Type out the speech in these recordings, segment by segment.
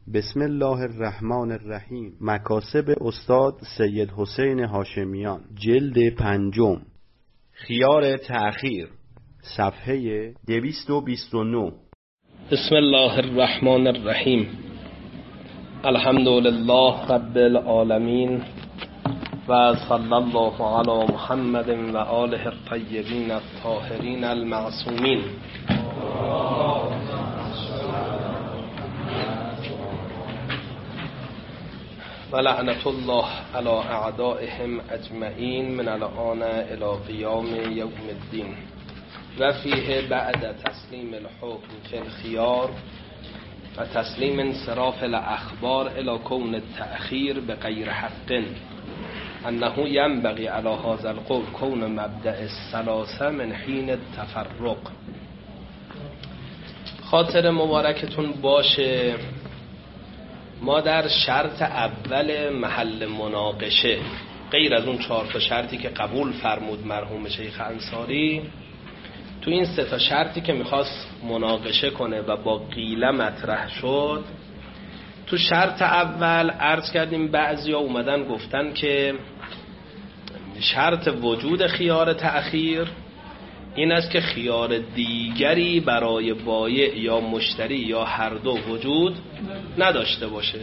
بسم الله الرحمن الرحیم. مکاسب استاد سید حسین هاشمیان، جلد 5، خیار تأخیر، صفحه 229. بسم الله الرحمن الرحیم. الحمد لله رب العالمین و صلی الله علی محمد و آله الطیبین الطاهرین المعصومین. و لعنت الله علی اعدائهم اجمعین من الآن الی قیام یوم الدین. و فیه بعد تسلیم الحکم فی الخیار و تسلیم انصراف الاخبار الی کون التأخیر بغیر حق انه ینبغی علی هذا القول کون مبدأ الثلاثه من حین التفرق. خاطر مبارکتون باشه ما در شرط اول محل مناقشه، غیر از اون 4 شرطی که قبول فرمود مرحوم شیخ انصاری، تو این 3 شرطی که میخواست مناقشه کنه و با قیله مطرح شد، تو شرط اول عرض کردیم بعضیا اومدن گفتن که شرط وجود خیار تأخیر این است که خیار دیگری برای بایع یا مشتری یا هر دو وجود نداشته باشه.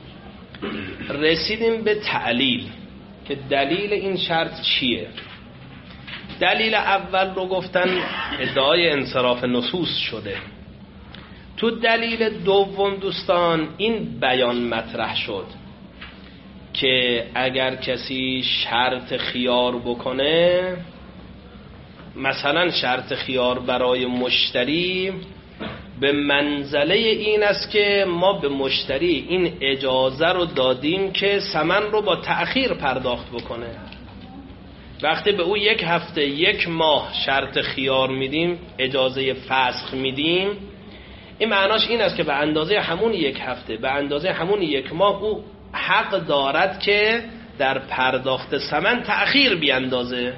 رسیدیم به تعلیل که دلیل این شرط چیه. دلیل اول رو گفتن ادعای انصراف نصوص شده. تو دلیل دوم دوستان این بیان مطرح شد که اگر کسی شرط خیار بکنه، مثلا شرط خیار برای مشتری به منزله این است که ما به مشتری این اجازه رو دادیم که ثمن رو با تأخیر پرداخت بکنه. وقتی به او 1 هفته 1 ماه شرط خیار میدیم، اجازه فسخ میدیم، این معناش این است که به اندازه همون 1 هفته، به اندازه همون 1 ماه او حق دارد که در پرداخت ثمن تأخیر بیاندازه.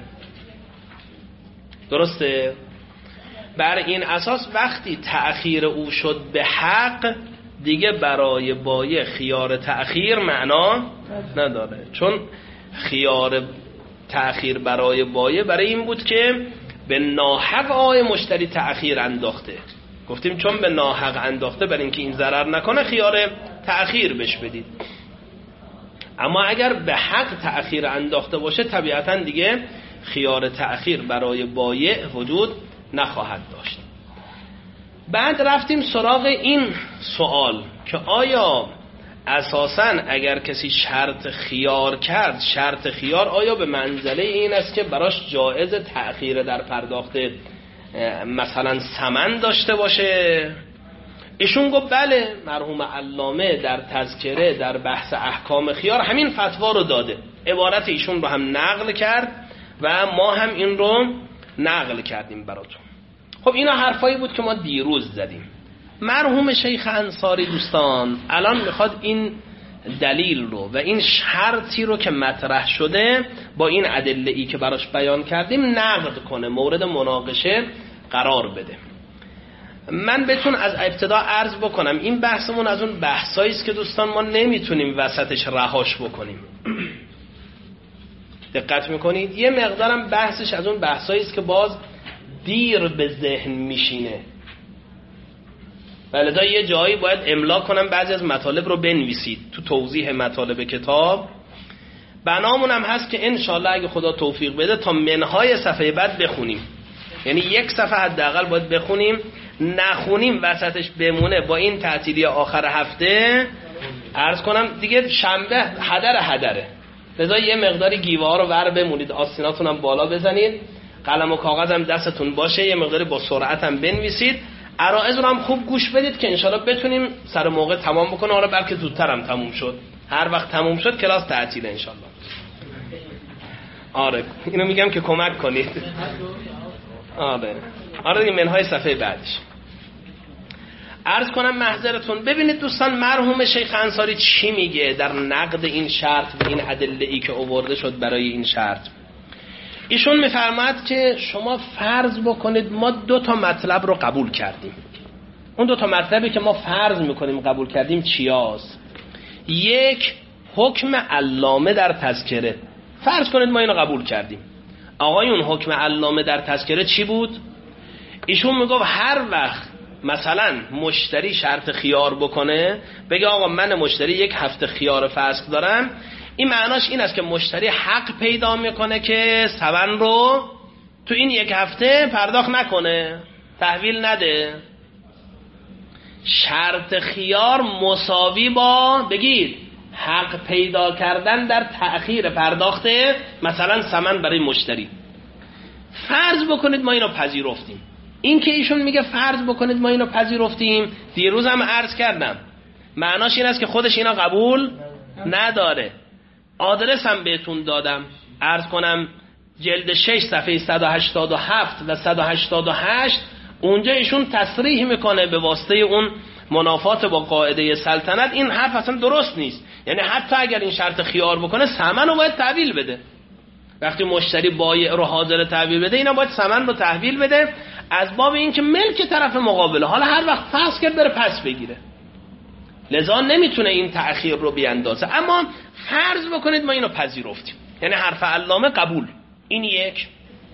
درسته؟ بر این اساس وقتی تأخیر او شد به حق، دیگه برای بایع خیار تأخیر معنا نداره، چون خیار تأخیر برای بایع برای این بود که به ناحق آقای مشتری تأخیر انداخته. گفتیم چون به ناحق انداخته، برای اینکه این ضرر نکنه خیار تأخیر بهش بدید. اما اگر به حق تأخیر انداخته باشه، طبیعتا دیگه خیار تأخیر برای بایع وجود نخواهد داشت. بعد رفتیم سراغ این سوال که آیا اساساً اگر کسی شرط خیار کرد، شرط خیار آیا به منزله این است که براش جایز تأخیر در پرداخت مثلا ثمن داشته باشه؟ ایشون گفت بله، مرحوم علامه در تذکره در بحث احکام خیار همین فتوا رو داده، عبارت ایشون رو هم نقل کرد و ما هم این رو نقل کردیم براتون. خب اینا حرفایی بود که ما دیروز زدیم. مرحوم شیخ انصاری دوستان الان میخواد این دلیل رو و این شرطی رو که مطرح شده با این ادله‌ای که براش بیان کردیم نقد کنه، مورد مناقشه قرار بده. من بهتون از ابتدا عرض بکنم این بحثمون از اون بحثایی است که دوستان ما نمیتونیم وسطش رهاش بکنیم. دقت میکنید؟ یه مقدارم بحثش از اون بحثایی است که باز دیر به ذهن میشینه. ولذا یه جایی باید املا کنم، بعضی از مطالب رو بنویسید تو توضیح مطالب کتاب. بنامون هم هست که انشالله اگه خدا توفیق بده تا منهای صفحه بعد بخونیم، یعنی 1 صفحه حداقل باید بخونیم، نخونیم وسطش بمونه با این تعطیلی آخر هفته عرض کنم دیگه شنبه هدره. لذا یه مقداری گیوه ها رو ور بمونید، آستیناتون هم بالا بزنید، قلم و کاغذ هم دستتون باشه، یه مقداری با سرعت هم بنویسید، عرائض رو هم خوب گوش بدید که انشالله بتونیم سر موقع تمام بکنه. حالا بلکه زودتر هم تموم شد، هر وقت تموم شد کلاس تعطیله انشالله. آره اینو میگم که کمک کنید. آره دیگه منهای صفحه بعدش عرض کنم محضرتون. ببینید دوستان مرحوم شیخ انصاری چی میگه در نقد این شرط و این ادله‌ای که آورده شد برای این شرط. ایشون میفرماد که شما فرض بکنید ما 2 مطلب رو قبول کردیم. اون دو تا مطلبی که ما فرض میکنیم قبول کردیم چیاست؟ یک، حکم علامه در تذکره. فرض کنید ما اینو قبول کردیم. آقایون حکم علامه در تذکره چی بود؟ ایشون میگفت هر وقت مثلا مشتری شرط خیار بکنه، بگه آقا من مشتری 1 هفته خیار فسخ دارم، این معناش این است که مشتری حق پیدا میکنه که ثمن رو تو این 1 هفته پرداخت نکنه، تحویل نده. شرط خیار مساوی با بگید حق پیدا کردن در تأخیر پرداخت مثلا ثمن برای مشتری. فرض بکنید ما اینو پذیرفتیم. این که ایشون میگه فرض بکنید ما اینو پذیرفتیم، دیروز هم عرض کردم معناش این است که خودش اینا قبول نداره. آدرس هم بهتون دادم، عرض کنم جلد 6 صفحه 187 و 188. اونجا ایشون تصریح میکنه به واسطه اون منافات با قاعده سلطنت این حرف اصلا درست نیست. یعنی حتی اگر این شرط خیار بکنه ثمن رو باید تحویل بده. وقتی مشتری بایع رو حاضر تحویل بده، اینا باید ثمن رو تحویل بده، از باب این که ملک طرف مقابله. حالا هر وقت فسخ کرد بره پس بگیره، لذا نمیتونه این تأخیر رو بیاندازه. اما فرض بکنید ما اینو پذیرفتیم، یعنی حرف علامه قبول. این یک.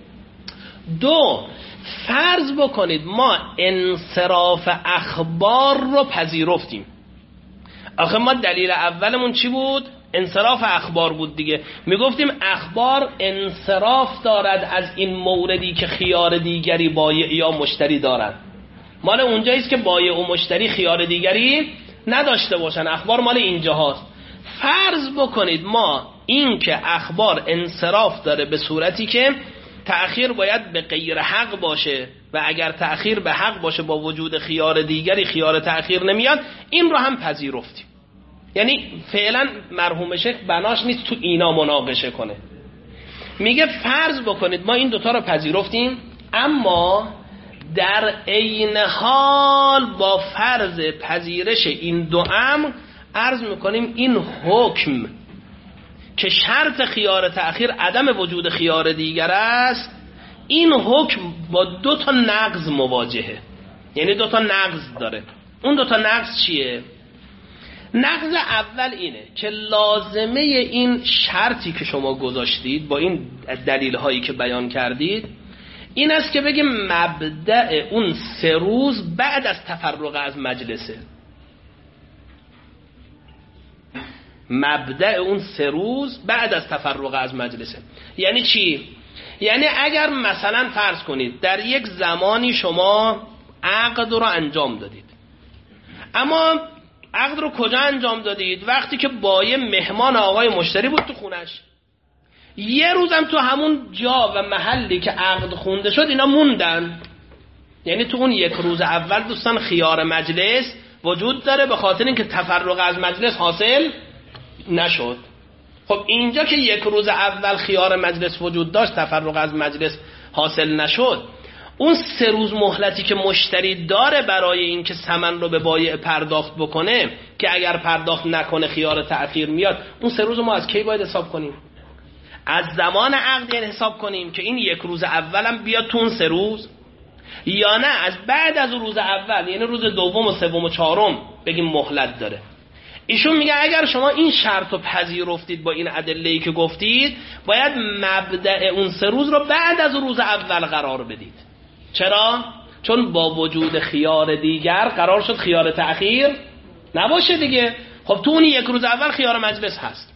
دو، فرض بکنید ما انصراف اخبار رو پذیرفتیم. آخه ما دلیل اولمون چی بود؟ انصراف اخبار بود دیگه. میگفتیم اخبار انصراف دارد از این موردی که خیار دیگری بایع یا مشتری دارن. مال اونجاییست که بایع و مشتری خیار دیگری نداشته باشن، اخبار مال اینجاست. فرض بکنید ما این که اخبار انصراف داره به صورتی که تأخیر باید به غیر حق باشه و اگر تأخیر به حق باشه با وجود خیار دیگری خیار تأخیر نمیاد، این رو هم پذیرفتیم. یعنی فعلا مرحوم شیخ بناش نیست تو اینا مناقشه کنه. میگه فرض بکنید ما این دوتا رو پذیرفتیم، اما در عین حال با فرض پذیرش این دو امر عرض میکنیم این حکم که شرط خیار تأخیر عدم وجود خیار دیگر است، این حکم با 2 تا نقض مواجهه. یعنی 2 تا نقض داره. اون 2 تا نقض چیه؟ نقض اول اینه که لازمه این شرطی که شما گذاشتید با این دلیل هایی که بیان کردید این است که بگیم مبدأ اون 3 روز بعد از تفرق از مجلسه. مبدأ اون 3 روز بعد از تفرق از مجلسه. یعنی چی؟ یعنی اگر مثلا فرض کنید در یک زمانی شما عقد رو انجام دادید، اما عقد رو کجا انجام دادید؟ وقتی که بایع مهمان آقای مشتری بود تو خونش. یه روزم تو همون جا و محلی که عقد خونده شد اینا موندن. یعنی تو اون 1 روز اول دوستان خیار مجلس وجود داره به خاطر اینکه تفرق از مجلس حاصل نشد. خب اینجا که 1 روز اول خیار مجلس وجود داشت، تفرق از مجلس حاصل نشد، اون 3 روز مهلتی که مشتری داره برای این که ثمن رو به بایع پرداخت بکنه که اگر پرداخت نکنه خیار تأخیر میاد، اون 3 روز ما از کی باید حساب کنیم؟ از زمان عقد حساب کنیم که این 1 روز اولم بیاد تو اون 3 روز، یا نه از بعد از روز اول، یعنی روز دوم و سوم و چهارم بگیم مهلت داره. ایشون میگه اگر شما این شرط رو پذیرفتید با این ادله‌ای که گفتید، باید مبدأ اون 3 روز رو بعد از روز اول قرار بدید. چرا؟ چون با وجود خیار دیگر قرار شد خیار تأخیر نباشه دیگه. خب تو اون 1 روز اول خیار مجلس هست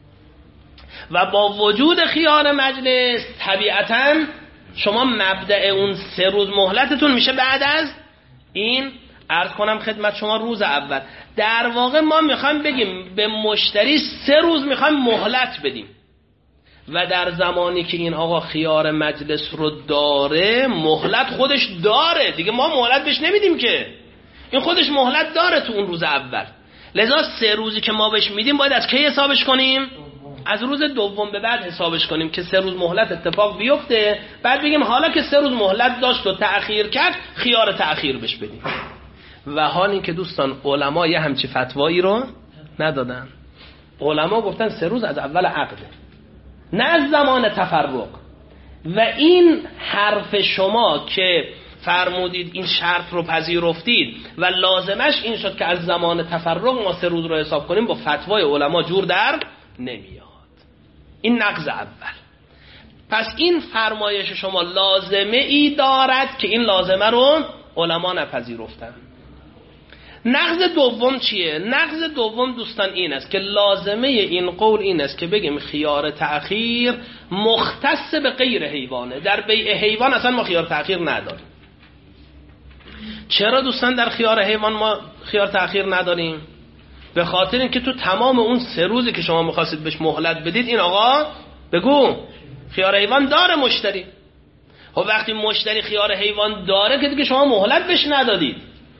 و با وجود خیار مجلس طبیعتاً شما مبدأ اون 3 روز مهلتتون میشه بعد از این. عرض کنم خدمت شما روز اول. در واقع ما میخوایم بگیم به مشتری 3 روز میخوایم مهلت بدیم و در زمانی که این آقا خیار مجلس رو داره، مهلت خودش داره دیگه، ما مهلت بهش نمیدیم که، این خودش مهلت داره تو اون روز اول. لذا 3 روزی که ما بهش میدیم باید از کی حسابش کنیم؟ از روز دوم به بعد حسابش کنیم که 3 روز مهلت اتفاق بیفته، بعد بگیم حالا که 3 روز مهلت داشت و تأخیر کرد خیار تأخیر بهش بدیم. و حال این که دوستان علما یه همچی فتوایی رو ندادن. علما گفتن 3 روز از اول عقده، نه از زمان تفرق. و این حرف شما که فرمودید این شرط رو پذیرفتید و لازمش این شد که از زمان تفرق ما 3 روز رو حساب کنیم، با فتوای علما جور در نمیاد. این نقض اول. پس این فرمایش شما لازمه ای دارد که این لازمه رو علما نپذیرفتن. نقض دوم چیه؟ نقض دوم دوستان این است که لازمه این قول این است که بگیم خیار تأخیر مختص به غیر حیوانه. در بیع حیوان اصلا ما خیار تأخیر نداریم. چرا دوستان در خیار حیوان ما خیار تأخیر نداریم؟ به خاطر اینکه تو تمام اون 3 روزی که شما می‌خواستید بهش مهلت بدید، این آقا بگو خیار حیوان داره مشتری. خب وقتی مشتری خیار حیوان داره که دیگه شما مهلت بهش ندادید.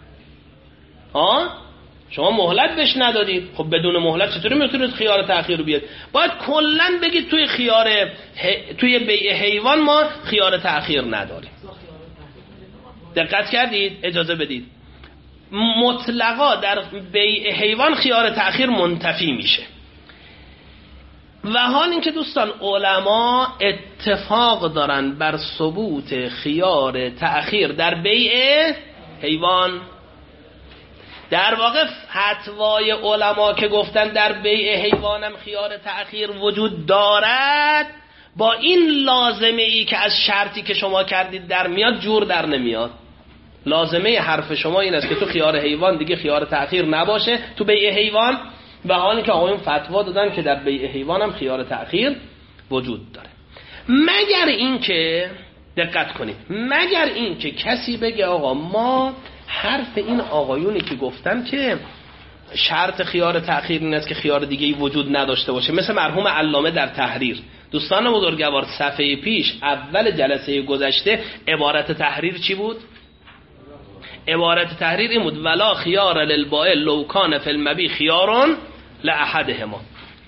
شما مهلت بهش ندادید. خب بدون مهلت چطوری میتونید خیار تأخیر رو بیاد؟ باید کلا بگید توی بیع حیوان ما خیار تأخیر نداریم. دقت کردید؟ اجازه بدید. مطلقا در بیع حیوان خیار تأخیر منتفی میشه. و حال اینکه دوستان علما اتفاق دارن بر ثبوت خیار تأخیر در بیع حیوان. در واقع فتوای علما که گفتن در بیع حیوانم خیار تأخیر وجود دارد، با این لازمه ای که از شرطی که شما کردید در میاد جور در نمیاد. لازمه حرف شما این است که تو خیار حیوان دیگه خیار تأخیر نباشه تو بیع حیوان، و حالی که آقایون فتوا دادن که در بیع حیوان هم خیار تأخیر وجود داره. مگر اینکه دقت کنید، مگر اینکه کسی بگه آقا ما حرف این آقایونی که گفتن که شرط خیار تأخیر این است که خیار دیگه‌ای وجود نداشته باشه، مثل مرحوم علامه در تحریر. دوستان بزرگوار صفحه پیش اول جلسه گذشته عبارت تحریر چی بود؟ عبارت تحریر این بود ولا خیار للبائع لو کان فی المبیع خیار لاحدهما.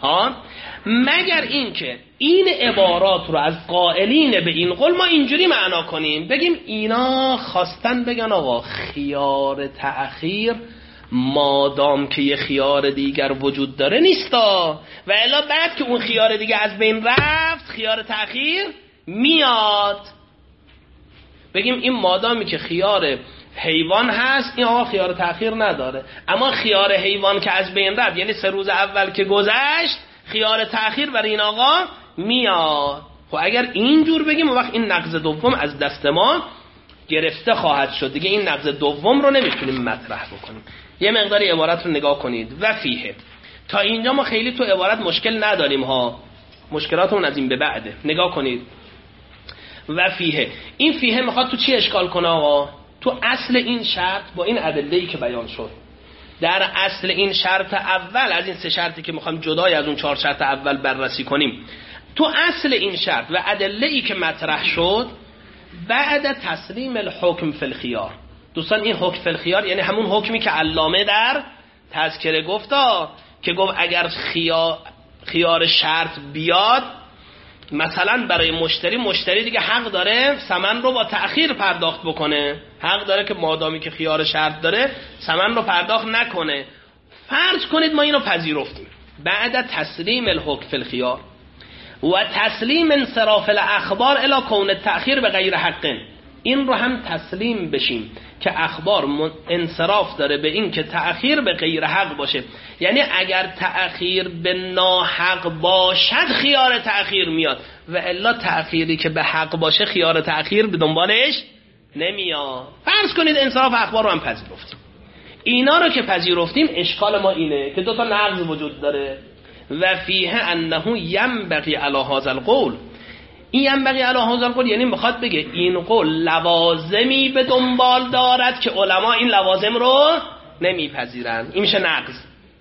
مگر اینکه این عبارات رو از قائلین به این قول ما اینجوری معنا کنیم، بگیم اینا خواستن بگن آقا خیار تأخیر مادام که یه خیار دیگر وجود داره نیستا، و الا بعد که اون خیار دیگه از بین رفت خیار تأخیر میاد. بگیم این مادامی که خیار حیوان هست این آقا خیار تأخیر نداره، اما خیار حیوان که از بین رفت یعنی 3 روز اول که گذشت خیار تأخیر برای این آقا میاد. خب اگر اینجور بگیم وقت این نقض دوم از دست ما گرفته خواهد شد، دیگه این نقض دوم رو نمیتونیم مطرح بکنیم. یه مقداری عبارت رو نگاه کنید. و فیه، تا اینجا ما خیلی تو عبارت مشکل نداریم ها، مشکلاتمون از این به بعده. نگاه کنید. و فیه، این فیه میخواد تو چی اشکال کنه آقا؟ تو اصل این شرط با این ادله‌ای که بیان شد. در اصل این شرط اول از این 3 شرطی که میخوایم جدای از اون 4 شرط اول بررسی کنیم، تو اصل این شرط و ادله‌ای که مطرح شد بعد تسلیم الحکم فی الخیار. دوستان این حکم فی الخیار یعنی همون حکمی که علامه در تذکره گفتا که گفت اگر خیار شرط بیاد مثلا برای مشتری دیگه حق داره ثمن رو با تأخیر پرداخت بکنه، حق داره که مادامی که خیار شرط داره ثمن رو پرداخت نکنه. فرض کنید ما اینو پذیرفتیم بعد تسلیم الحکم فی الخیار و تسلیم انصراف الاخبار الی کون التأخیر به غیر حق، این رو هم تسلیم بشیم که اخبار انصراف داره به این که تأخیر به غیر حق باشه، یعنی اگر تأخیر به ناحق باشد خیار تأخیر میاد و الا تأخیری که به حق باشه خیار تأخیر به دنبالش نمیاد. فرض کنید انصراف اخبار رو هم پذیرفتیم. اینا رو که پذیرفتیم اشکال ما اینه که 2 تا نقض وجود داره. و فیه انه ینبغی علی هذا القول، این ینبغی علی هذا القول یعنی میخواد بگه این قول لوازمی به دنبال دارد که علما این لوازم رو نمیپذیرن، این میشه نقض.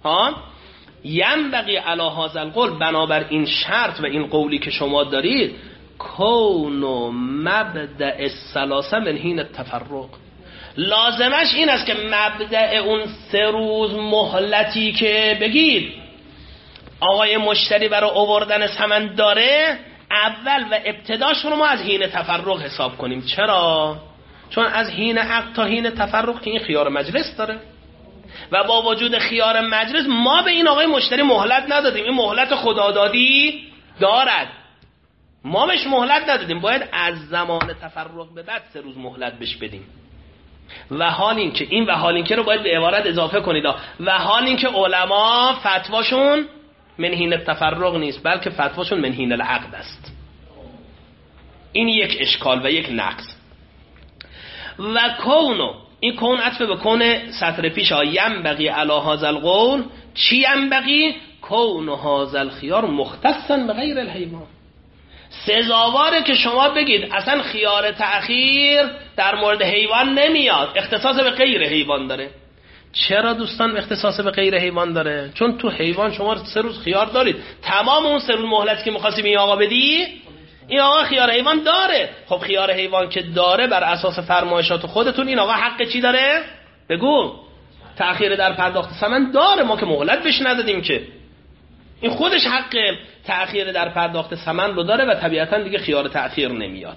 ینبغی علی هذا القول، بنابر این شرط و این قولی که شما دارید کون مبدأ الثلاثه من حین التفرق، لازمش این است که مبدأ اون 3 روز مهلتی که بگید آقای مشتری برای آوردن ثمن داره اول و ابتداش رو ما از حین تفرق حساب کنیم. چرا؟ چون از حین عقد تا حین تفرق که این خیار مجلس داره و با وجود خیار مجلس ما به این آقای مشتری مهلت ندادیم، این مهلت خدادادی دارد. ما بهش مهلت ندادیم، باید از زمان تفرق به بعد 3 روز مهلت بهش بدیم. و حال این که این و حال این که رو باید به عبارت اضافه کنید و حال این که علما فتواشون من حین التفرق نیست، بلکه فتواشون من حین العقد است. این یک اشکال و یک نقص. و کونو، این کون عطف به کون سطر پیش ها، ینبغی علی هذا القول، چی ینبغی؟ کون هذا الخیار مختصا به غیر الحیوان. سزاواره که شما بگید اصلا خیار تأخیر در مورد حیوان نمیاد، اختصاص به غیر حیوان داره. چرا دوستان اختصاص به غیر حیوان داره؟ چون تو حیوان شما 3 روز خیار دارید، تمام اون 3 روز مهلتی که می‌خواستی به این آقا بدی، این آقا خیار حیوان داره. خب خیار حیوان که داره، بر اساس فرمایشات خودتون این آقا حق چی داره؟ بگو. تأخیر در پرداخت ثمن داره، ما که مهلت بهش ندادیم که. این خودش حق تأخیر در پرداخت ثمن رو داره و طبیعتاً دیگه خیار تأخیر نمیاد.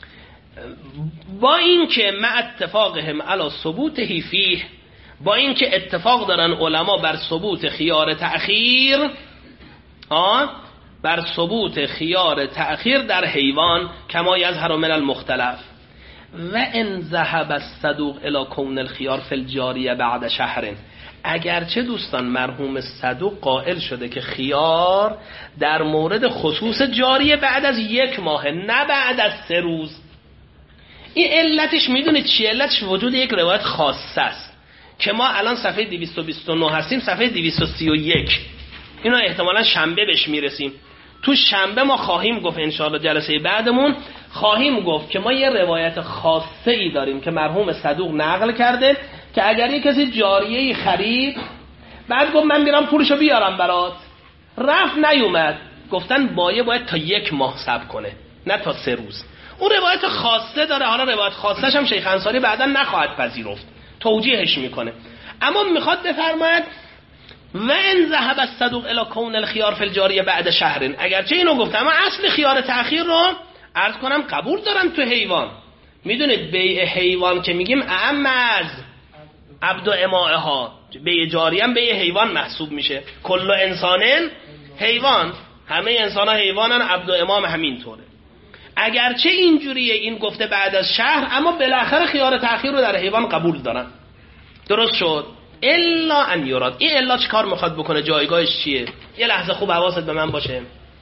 با این که مع اتفاقهم علی ثبوته فیه، با این که اتفاق دارن علما بر ثبوت خیار تأخیر، بر ثبوت خیار تأخیر در حیوان، کما یظهر من المختلف. و ان ذهب الصدوق الی کون الخیار فی الجاریه بعد شهر، اگرچه دوستان مرحوم صدوق قائل شده که خیار در مورد خصوص جاریه بعد از 1 ماه، نه بعد از 3 روز. این علتش میدونید چیه؟ علتش وجود یک روایت خاصه است که ما الان صفحه 229 هستیم، صفحه 231. اینا احتمالاً شنبه بهش میرسیم. تو شنبه ما خواهیم گفت انشاءالله جلسه بعدمون خواهیم گفت که ما یه روایت خاصه ای داریم که مرحوم صدوق نقل کرده که اگر یک کسی جاریه‌ای خرید، بعد گفت من میرم پولشو بیارم برات، رفت نیومد، گفتن باید تا 1 ماه صبر کنه، نه تا 3 روز. اون روایت خاصه داره. حالا روایت خاصش هم شیخ انصاری بعدا نخواهد پذیرفت، توجیهش میکنه. اما میخواد بفرماید و ان ذهب الصدوق الی کون الخيار فی الجاریه بعد شهر، اگرچه اینو گفتم اما اصل خیار تأخیر رو عرض کنم قبول دارن تو حیوان. میدونید بیع حیوان که میگیم اعم از عبد و امائه ها، بیع جاریه هم بیع حیوان محسوب میشه. کل انسانن حیوان، همه انسان ها حیوانن، عبد و امام همین طوره. اگرچه اینجوریه این گفته بعد از شهر، اما بالاخره خیار تأخیر رو در حیوان قبول دارن. درست شد؟ الا ان یراد. این الا چه کار میخواد بکنه؟ جایگاهش چیه؟ یه لحظه خوب حواست به من باشه.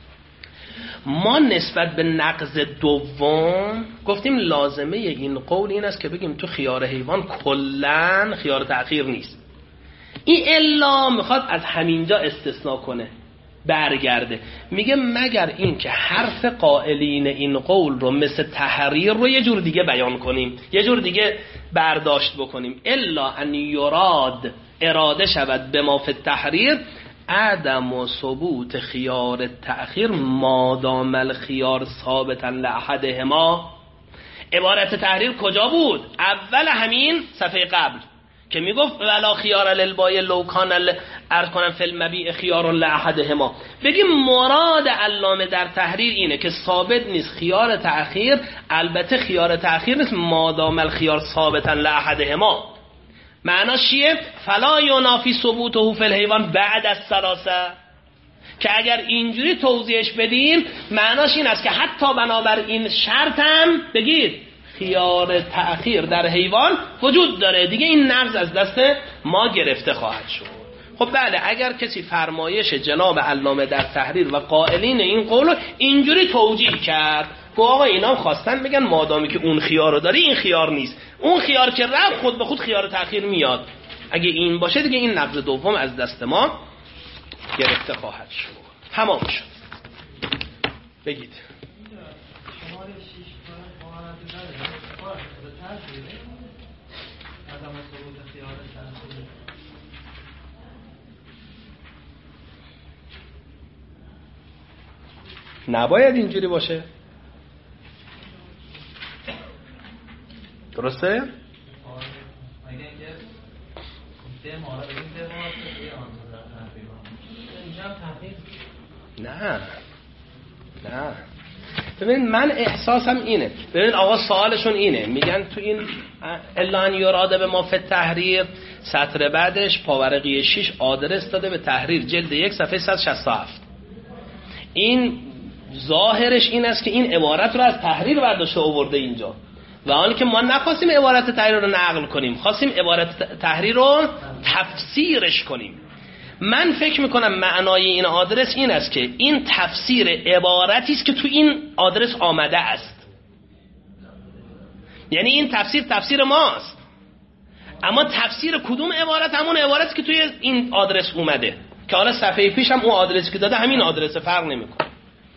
ما نسبت به نقض دوم گفتیم لازمه این قول این است که بگیم تو خیار حیوان کلن خیار تأخیر نیست. این الا میخواد از همینجا استثناء کنه، برگرده، میگه مگر این که حرف قائلین این قول رو مثل تحریر رو یه جور دیگه بیان کنیم، یه جور دیگه برداشت بکنیم. الا ان یراد، اراده شود به ما فی التحریر عدم و ثبوت خیار تأخیر مادام الخیار ثابتا لأحدهما. عبارت تحریر کجا بود؟ اول همین صفحه قبل که میگفت ولا خیار للبای لو کان عرض کنم فی المبیع خیار لأحدهما. بگیم مراد علامه در تحریر اینه که ثابت نیست خیار تأخیر، البته خیار تأخیر نیست مادام الخیار ثابتا لأحدهما. معناش چیه؟ فلا ینافی ثبوته فی الحیوان بعد از 3، که اگر اینجوری توضیحش بدیم معناش این است که حتی بنابر این شرط هم بگید خیار تأخیر در حیوان وجود داره، دیگه این نقض از دست ما گرفته خواهد شد. خب بله، اگر کسی فرمایش جناب علامه در تحریر و قائلین این قول اینجوری توجیه کرد که آقا اینا خواستن بگن مادامی که اون خیار رو داری این خیار نیست، اون خیار که رفت خود به خود خیار تأخیر میاد، اگه این باشه دیگه این نقض دوم از دست ما گرفته خواهد شد. تمام شد. بگید. نباید اینجوری باشه. درسته؟ نه ببین من احساسم اینه، ببین آقا سوالشون اینه، میگن تو این الا ان یراد به ما فی التحریر سطر بعدش پاورقی 6 آدرس داده به تحریر جلد 1 صفحه 167. این ظاهرش این است که این عبارت رو از تحریر برداشته آورده اینجا، و حالی که ما نخواستیم عبارت تحریر رو نقل کنیم، خواستیم عبارت تحریر رو تفسیرش کنیم. من فکر میکنم معنای این آدرس این است که این تفسیر عبارتی است که تو این آدرس آمده است. یعنی این تفسیر ماست، اما تفسیر کدوم عبارت؟ همون عبارتی که توی این آدرس اومده، که حالا صفحه پیش هم اون آدرسی که داده همین آدرس، فرق نمیکنه.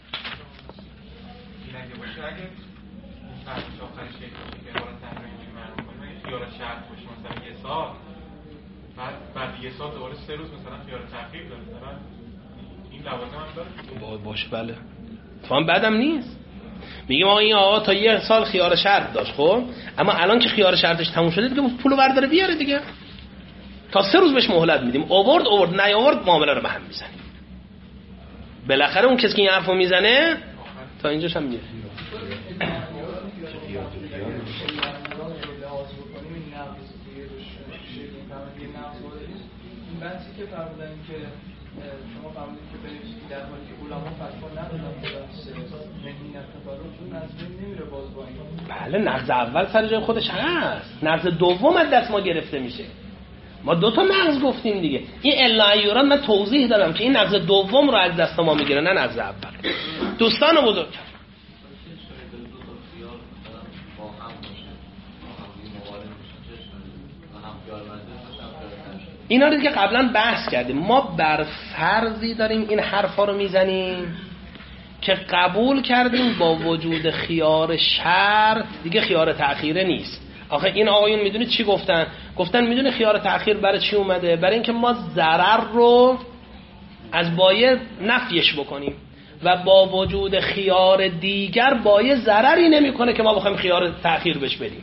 بعد یه سال دوباره 3 روز مثلا خیار تأخیر داره، مثلا این لوازم هم داره باشه. بله تو بعدم نیست. میگم آقا این آقا تا یه سال خیار شرط داشت، خب اما الان که خیار شرطش تموم شده دیگه پولو برداره بیاره دیگه، تا 3 روز بهش مهلت میدیم. آورد نیاورد معامله رو به هم میزنیم. بالاخره اون کسی که این حرفو میزنه تا اینجاش هم میره. بحثی که فرمودن که شما فرمودید که بنویسید در حالی که علما فتوا ندادن به بحث مهینت تفرق، چون از بین نمیره باز با این. بله نقض اول سر جای خودش هست، نقض دوم از دست ما گرفته میشه. ما 2 تا نقض گفتیم دیگه. این الا ایوران من توضیح دادم که این نقض دوم رو از دست ما میگیره، نه نقض اول. دوستان بزرگ اینا رو که قبلا بحث کردیم، ما بر فرضی داریم این حرفا رو میزنیم که قبول کردیم با وجود خیار شرط دیگه خیار تأخیره نیست. آخه این آقایون میدونید چی گفتن میدونی خیار تأخیر برای چی اومده؟ برای اینکه ما ضرر رو از بایع نفیش بکنیم و با وجود خیار دیگر بایع ضرری نمیکنه که ما بخوایم خیار تأخیر بهش بدیم.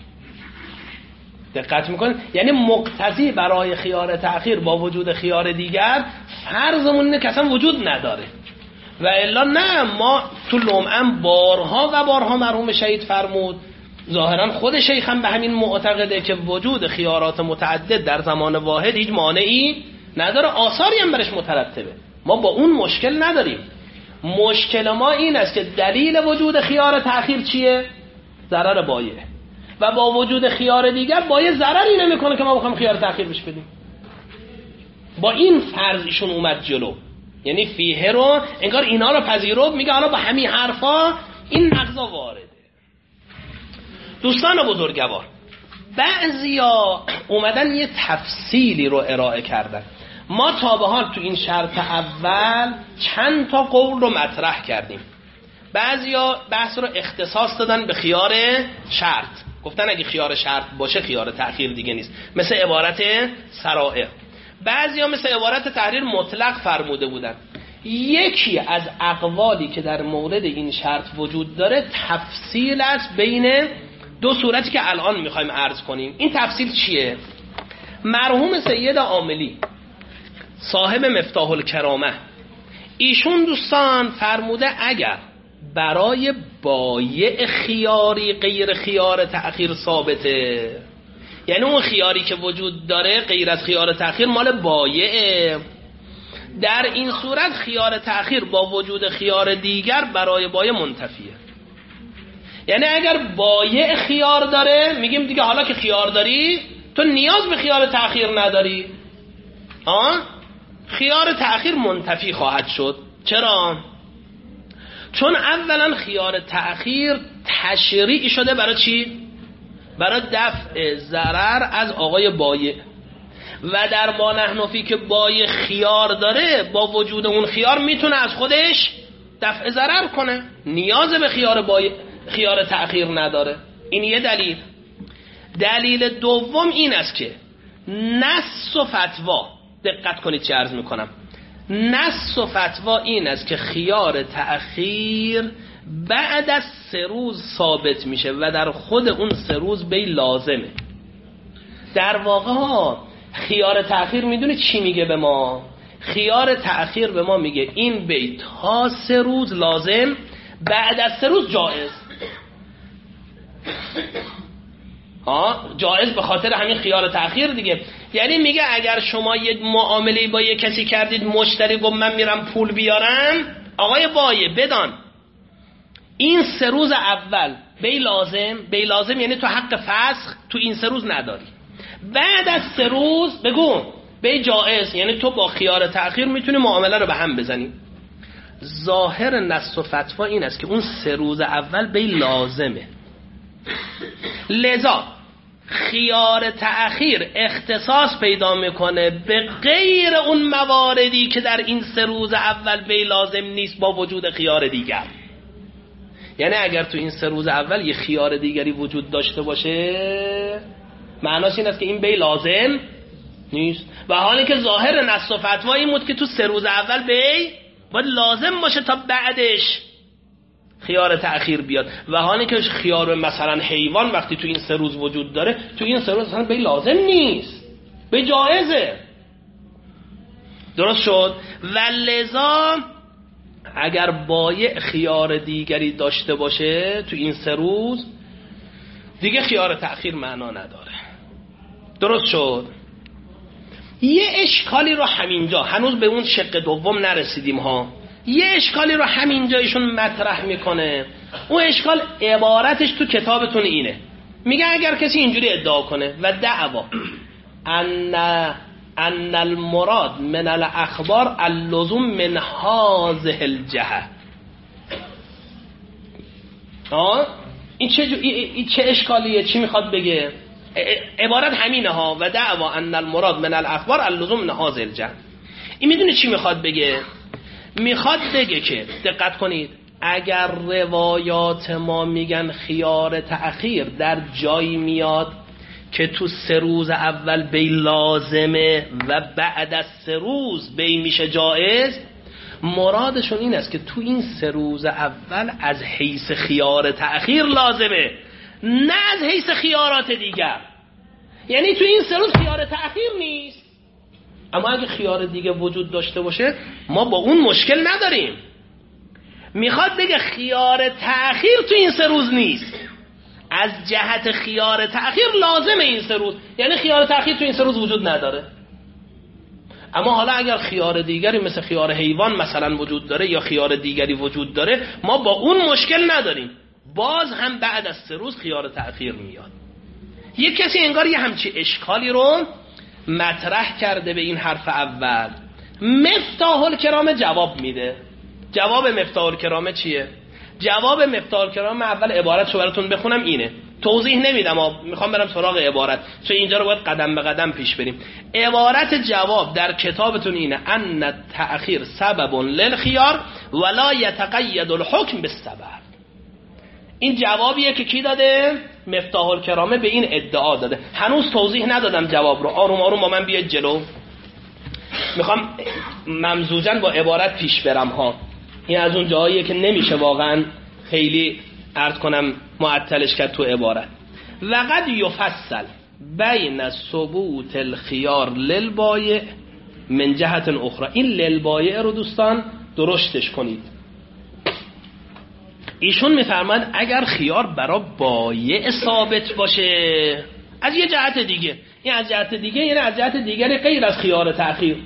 دقت میکنید؟ یعنی مقتضی برای خیار تأخیر با وجود خیار دیگر فرضمون اینه که اصلا وجود نداره، و الا نه. ما تو لمعم بارها و بارها مرحوم شهید فرمود، ظاهرا خود شیخ هم به همین معتقده که وجود خیارات متعدد در زمان واحد هیچ مانعی نداره، آثاری هم برش مترتبه. ما با اون مشکل نداریم. مشکل ما این است که دلیل وجود خیار تأخیر چیه؟ ضرر بایع، و با وجود خیار دیگر بایع ضرری نمیکنه که ما بخوام خیار تأخیر بش بدیم. با این فرض ایشون اومد جلو، یعنی فیه رو انگار اینا رو پذیرفت، میگه حالا با همین حرفا این نقضا وارده. دوستان بزرگوار، بعضیا اومدن یه تفصیلی رو ارائه کردن. ما تا به حال تو این شرط اول چند تا قول رو مطرح کردیم. بعضیا بحث رو اختصاص دادن به خیار شرط، گفتن اگه خیار شرط باشه خیار تأخیر دیگه نیست، مثل عبارت سرائر. بعضیا مثل عبارت تحریر مطلق فرموده بودن. یکی از اقوالی که در مورد این شرط وجود داره تفصیل است بین 2 صورتی که الان میخوایم عرض کنیم. این تفصیل چیه؟ مرحوم سید عاملی صاحب مفتاح الکرامه، ایشون دوستان فرموده اگر برای بایع خیاری غیر خیار تأخیر ثابته، یعنی اون خیاری که وجود داره غیر از خیار تأخیر مال بایعه، در این صورت خیار تأخیر با وجود خیار دیگر برای بایع منتفیه. یعنی اگر بایع خیار داره میگیم دیگه حالا که خیار داری تو نیاز به خیار تأخیر نداری، خیار تأخیر منتفی خواهد شد. چرا؟ چون اولا خیار تأخیر تشریع شده برای چی؟ برای دفع ضرر از آقای بایع، و در ما نحنفی که بایع خیار داره با وجود اون خیار میتونه از خودش دفع ضرر کنه، نیاز به خیار تأخیر نداره. این یه دلیل. دلیل دوم این است که نص و فتوا، دقت کنید چه عرض میکنم، نص و فتوا این است که خیار تأخیر بعد از 3 روز ثابت میشه و در خود اون 3 روز بی لازمه. در واقع خیار تأخیر میدونید چی میگه به ما؟ خیار تأخیر به ما میگه این بی تا 3 روز لازم، بعد از 3 روز جائز. جائز به خاطر همین خیار تأخیر دیگه. یعنی میگه اگر شما یه معامله با یه کسی کردید، مشتری گفت من میرم پول بیارم، آقای بایع بدان این 3 روز اول بی لازم یعنی تو حق فسخ تو این 3 روز نداری. بعد از 3 روز بگو بی جائز، یعنی تو با خیار تأخیر میتونی معامله رو به هم بزنی. ظاهر نص و فتوا این است که اون 3 روز اول بی لازمه، لذا خیار تأخیر اختصاص پیدا میکنه به غیر اون مواردی که در این 3 روز اول بی لازم نیست با وجود خیار دیگر. یعنی اگر تو این 3 روز اول یه خیار دیگری وجود داشته باشه معناش این است که این بی لازم نیست، و حالی که ظاهر نص و فتوا این بود که تو 3 روز اول بی باید لازم باشه تا بعدش خیار تأخیر بیاد، و حالی که خیار مثلا حیوان وقتی تو این 3 روز وجود داره تو این 3 روز اصلا بی لازم نیست، بی جایزه. درست شد؟ و لذا اگر بایع خیار دیگری داشته باشه تو این 3 روز دیگه خیار تأخیر معنا نداره. درست شد؟ یه اشکالی رو همینجا، هنوز به اون شق دوم نرسیدیم ها، یه اشکالی رو همینجا ایشون مطرح میکنه. اون اشکال عبارتش تو کتابتون اینه، میگه اگر کسی اینجوری ادعا کنه و دعوا ان المراد من الاخبار اللزوم من هذه الجهه، این چه اشکالیه؟ چی میخواد بگه؟ عبارت همینه ها، و دعوا ان المراد من الاخبار اللزوم من هذه الجهه. این میدونه چی میخواد بگه؟ میخواد بگه که دقت کنید، اگر روایات ما میگن خیار تأخیر در جایی میاد که تو 3 روز اول بی لازمه و بعد از 3 روز بی میشه جائز، مرادشون این است که تو این 3 روز اول از حیث خیار تأخیر لازمه، نه از حیث خیارات دیگر. یعنی تو این 3 روز خیار تأخیر نیست، اما اگه خیار دیگه وجود داشته باشه ما با اون مشکل نداریم. میخواد بگه خیار تأخیر تو این 3 روز نیست، از جهت خیار تأخیر لازمه این 3 روز، یعنی خیار تأخیر تو این 3 روز وجود نداره. اما حالا اگر خیار دیگری مثل خیار حیوان مثلا وجود داره یا خیار دیگری وجود داره ما با اون مشکل نداریم، باز هم بعد از 3 روز خیار تأخیر میاد. یک کسی انگار یه همچی اشکالی رو مطرح کرده به این حرف اول. مفتاح الکرامه جواب میده. جواب مفتاح الکرامه چیه؟ جواب مفتاح الکرامه اول عبارتشو براتون بخونم اینه، توضیح نمیدم، میخوام برم سراغ عبارت چون اینجا رو باید قدم به قدم پیش بریم. عبارت جواب در کتابتون اینه ان تأخیر سبب للخیار ولا یتقید الحکم بالسبب. این جوابیه که کی داده؟ مفتاح الکرامه به این ادعا داده. هنوز توضیح ندادم جواب رو، آروم آروم با من بیاید جلو، میخوام ممزوجاً با عبارت پیش برم ها. این از اون جاییه که نمیشه واقعا خیلی عرض کنم معطلش کرد تو عبارت. وقد یفصل بین ثبوت الخیار للبایع من جهت اخرى. این للبایع رو دوستان درشتش کنید. ایشون میفرماد اگر خیار برای بایع ثابت باشه از یه جهت دیگه، این از جهت دیگه یعنی از جهت دیگری غیر از خیار تأخیر،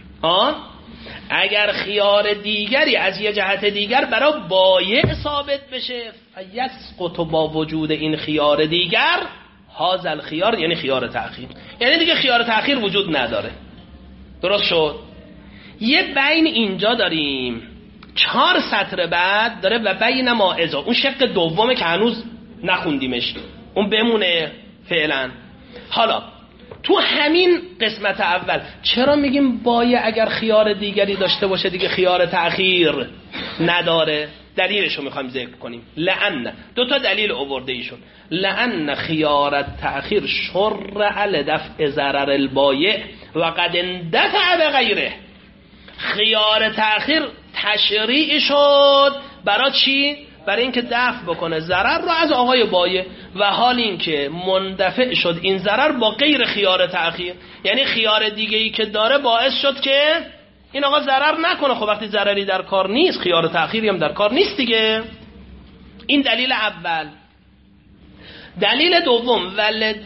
اگر خیار دیگری از یه جهت دیگر برای بایع ثابت بشه فیسقط با وجود این خیار دیگر هذا الخیار، یعنی خیار تأخیر، یعنی دیگه خیار تأخیر وجود نداره. درست شد؟ یه بین اینجا داریم 4 سطر بعد داره و بین ما ازا، اون شق دومه که هنوز نخوندیمش، اون بمونه فعلا. حالا تو همین قسمت اول چرا میگیم بایع اگر خیار دیگری داشته باشه دیگه خیار تأخیر نداره؟ دلیلشو میخوایم ذکر کنیم. لأن 2 تا دلیل آورده ایشون. لأن خیار تأخیر شرع لدفع ضرر البایع و قد اندفع بغیره. خیار تأخیر تشریع شد برای چی؟ برای اینکه دفع بکنه ضرر رو از آقای بایع، و حال اینکه مندفع شد این ضرر با غیر خیار تأخیر، یعنی خیار دیگه ای که داره باعث شد که این آقا ضرر نکنه. خب وقتی ضرری در کار نیست خیار تأخیری هم در کار نیست دیگه. این دلیل اول. دلیل دوم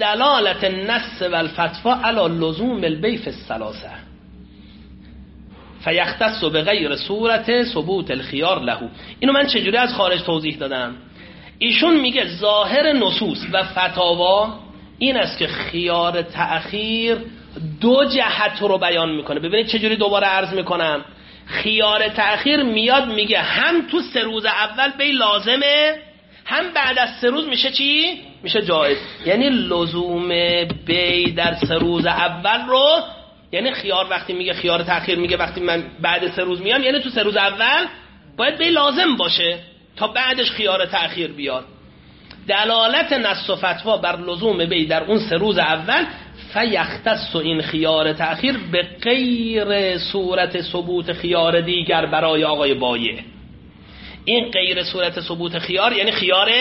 ولدلالت النص والفتوى علی لزوم البیع فی الثلاثه. فیختص بغیر صورت ثبوت الخیار له. اینو من چجوری از خارج توضیح دادم؟ ایشون میگه ظاهر نصوص و فتاوا این است که خیار تأخیر دو جهت رو بیان میکنه. ببینید چجوری دوباره عرض میکنم. خیار تأخیر میاد میگه هم تو 3 روز اول بی لازمه، هم بعد از 3 روز میشه چی؟ میشه جایز. یعنی لزوم بی در 3 روز اول رو، یعنی خیار وقتی میگه خیار تأخیر میگه وقتی من بعد 3 روز میام، یعنی تو 3 روز اول باید بی لازم باشه تا بعدش خیار تأخیر بیاد. دلالت نص و فتوا بر لزوم بی در اون 3 روز اول، فیختص این خیار تأخیر به غیر صورت ثبوت خیار دیگر برای آقای بایع. این غیر صورت ثبوت خیار یعنی خیار،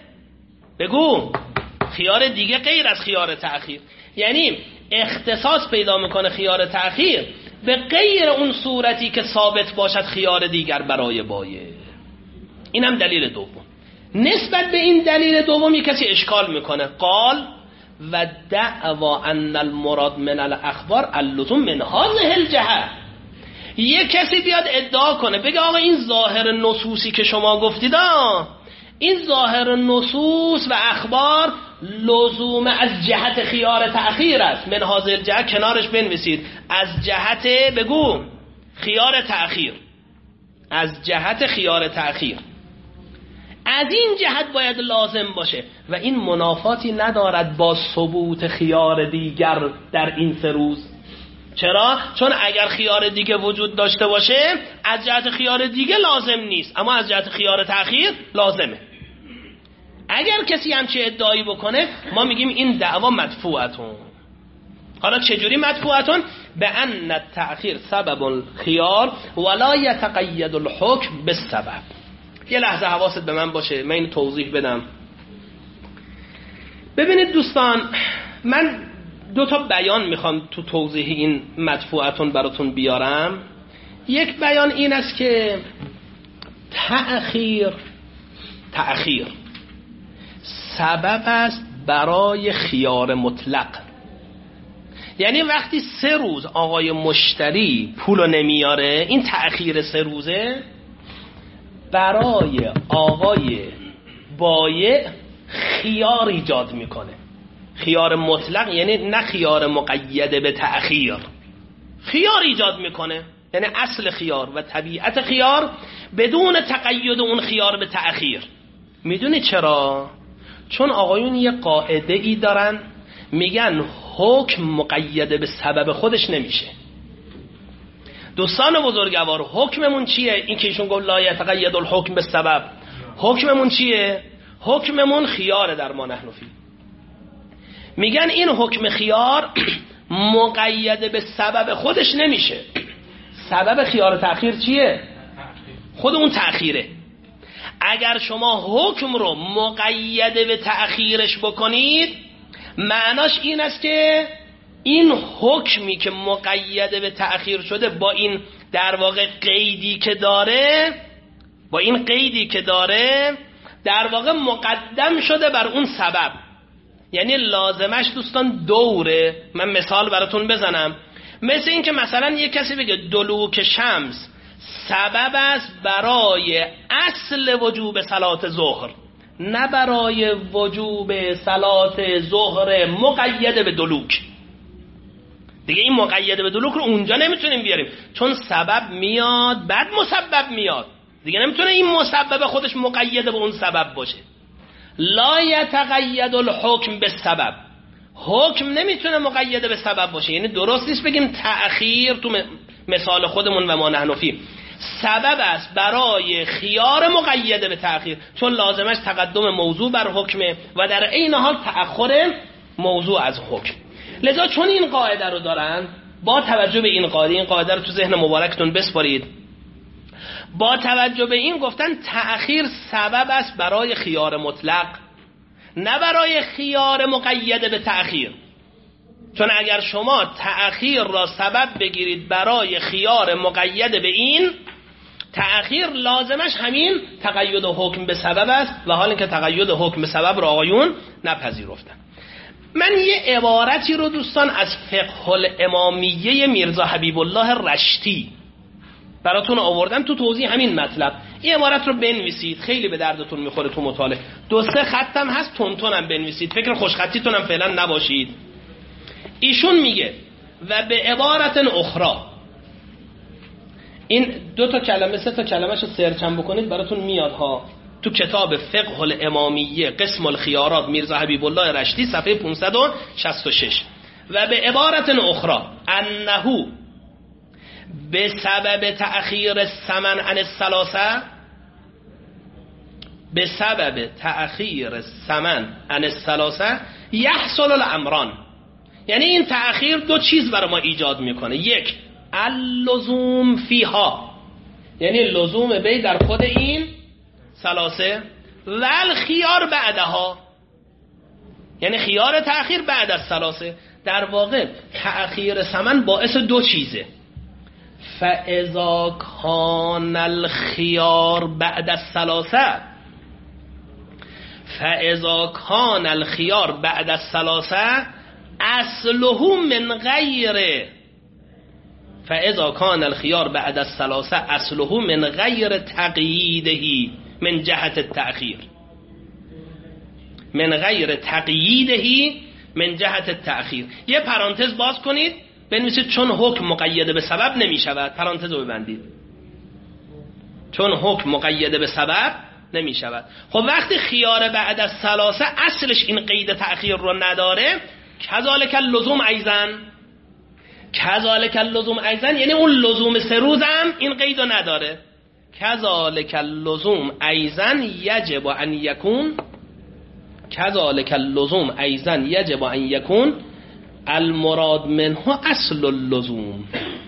بگو خیار دیگه غیر از خیار تأخیر، یعنی اختصاص پیدا میکنه خیار تأخیر به غیر اون صورتی که ثابت باشد خیار دیگر برای بایع. این هم دلیل دوم. نسبت به این دلیل دومی کسی اشکال میکنه، قال و دعوا ان المراد من الاخبار اللزوم من هذه الجهه. یک کسی بیاد ادعا کنه بگه آقا این ظاهر نصوصی که شما گفتید این ظاهر نصوص و اخبار لزوم از جهت خیار تأخیر است. من هذه الجهه کنارش بنویسید، از جهت، بگو خیار تأخیر، از جهت خیار تأخیر، از این جهت باید لازم باشه و این منافاتی ندارد با ثبوت خیار دیگر در این 3 روز. چرا؟ چون اگر خیار دیگه وجود داشته باشه از جهت خیار دیگه لازم نیست، اما از جهت خیار تأخیر لازمه. اگر کسی همچه ادعایی بکنه ما میگیم این دعوا مدفوعتون. حالا چجوری مدفوعتون؟ به ان التأخیر سبب الخیار ولا یتقید الحکم بالسبب. یه لحظه حواست به من باشه، من این توضیح بدم. ببینید دوستان، من 2 تا بیان میخوام تو توضیح این مدفوعتون براتون بیارم. یک بیان این است که تأخیر سبب است برای خیار مطلق. یعنی وقتی 3 روز آقای مشتری پولو نمیاره، این تأخیر 3 روزه برای آقای بایع خیار ایجاد میکنه. خیار مطلق یعنی نه خیار مقید به تأخیر، خیار ایجاد میکنه. یعنی اصل خیار و طبیعت خیار بدون تقید اون خیار به تأخیر. میدونی چرا؟ چون آقایون یه قاعده ای دارن، میگن حکم مقید به سبب خودش نمیشه. دوستان بزرگوار، حکممون چیه؟ این که ایشون گفت لا یتقید الحکم به سبب، حکممون چیه؟ حکممون خیار در ما نحن فی. میگن این حکم خیار مقید به سبب خودش نمیشه. سبب خیار تأخیر چیه؟ خود اون تأخیره. اگر شما حکم رو مقید به تأخیرش بکنید، معناش این است که این حکمی که مقید به تأخیر شده با این در واقع قیدی که داره، با این قیدی که داره در واقع مقدم شده بر اون سبب. یعنی لازمش دوستان دوره. من مثال براتون بزنم، مثل این که مثلا یک کسی بگه دلوک شمس سبب است برای اصل وجوب صلات ظهر، نه برای وجوب صلات ظهر مقید به دلوک. دیگه این مقید به دلوک رو اونجا نمیتونیم بیاریم، چون سبب میاد بعد مسبب میاد. دیگه نمیتونه این مسبب خودش مقید به اون سبب باشه. لا یتقید الحکم به سبب، حکم نمیتونه مقید به سبب باشه. یعنی درست نیست بگیم تأخیر تو مثال خودمون و ما نحن فی سبب است برای خیار مقید به تأخیر، چون لازمش تقدم موضوع بر حکمه و در عین حال تأخر موضوع از حکم. لذا چون این قاعده رو دارن، با توجه به این قاعده رو تو ذهن مبارکتون بسپارید، با توجه به این گفتن تأخیر سبب است برای خیار مطلق، نه برای خیار مقید به تأخیر. چون اگر شما تأخیر را سبب بگیرید برای خیار مقید به این تأخیر، لازمش همین تقید حکم به سبب است و حال اینکه تقید حکم به سبب را آقایون نپذیرفتن. من یه عبارتی رو دوستان از فقه الامامیه میرزا حبیب الله رشتی براتون آوردم تو توضیح همین مطلب. این عبارت رو بنویسید، خیلی به دردتون میخوره تو مطالعه. 2-3 خطم هست، تونتونم بنویسید، فکر خوشخطیتون هم فعلا نباشید. ایشون میگه و به عبارت اخرى، این 2 تا کلمه 3 تا کلمه‌شو سرچ هم بکنید براتون میاد ها. تو کتاب فقه الامامیه قسم الخیارات میرزا حبیب الله رشدی صفحه 566. و به عبارت اخرى انه به سبب تأخیر الثمن عن الثلاثه، به سبب تأخیر الثمن عن الثلاثه یحصل الامران. یعنی این تأخیر 2 چیز برای ما ایجاد میکنه. 1 اللزوم فیها، یعنی لزوم بی در خود این ثلاثه، و الخیار بعدها، یعنی خیار تأخیر بعد از ثلاثه. در واقع تأخیر ثمن باعث 2 چیزه. فاذا کان الخیار بعد الثلاثه، فاذا کان الخیار بعد الثلاثه اصله من غیر، فاذا کان الخیار بعد الثلاثه اصله من غیر تقییده من جهت التأخیر، من غیر تقییده من جهت التأخیر. یه پرانتز باز کنید بنویسید چون حکم مقید به سبب نمی شود، پرانتز رو ببندید، چون حکم مقید به سبب نمی شود. خب وقتی خیار بعد از ثلاثه اصلش این قید تأخیر رو نداره، کذالک اللزوم ایضا، کذالک اللزوم ایضا، یعنی اون لزوم 3 روزم این قید رو نداره. کذالک اللزوم ایضا یجب ان یکون، کذالک اللزوم ایضا یجب ان یکون المراد منه اصل اللزوم،